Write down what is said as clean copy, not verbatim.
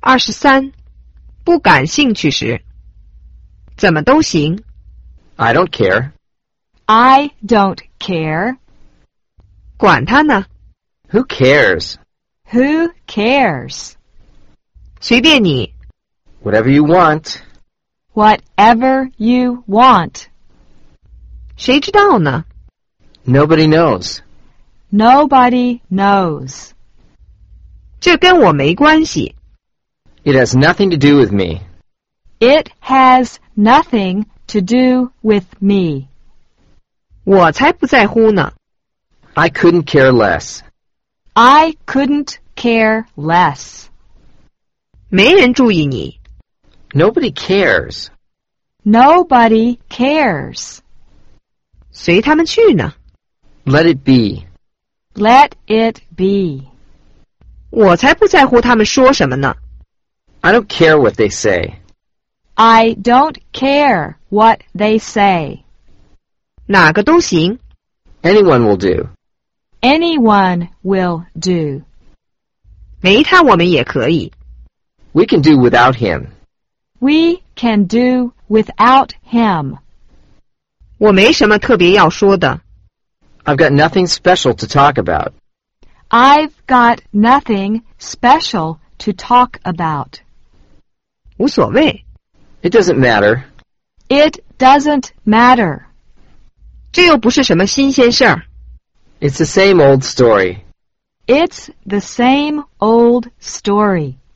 23. 不感兴趣时，怎么都行。 I don't care. I don't care. 管他呢， Who cares? Who cares? 随便你。 Whatever you want. Whatever you want. 谁知道呢？ Nobody knows. Nobody knows. 这跟我没关系。 It has nothing to do with me. It has nothing to do with me. 我才不在乎呢。 I couldn't care less. I couldn't care less. 没人注意你。 Nobody cares. Nobody cares. 随他们去呢。 Let it be. Let it be. 我才不在乎他们说什么呢。 I don't care what they say. I don't care what they say. 哪个都行。 Anyone will do. Anyone will do. 没他我们也可以。 We can do without him. We can do without him. 我没什么特别要说的。 I've got nothing special to talk about. I've got nothing special to talk about. 无所谓。 It doesn't matter. It doesn't matter. 这又不是什么新鲜事儿。 It's the same old story. It's the same old story.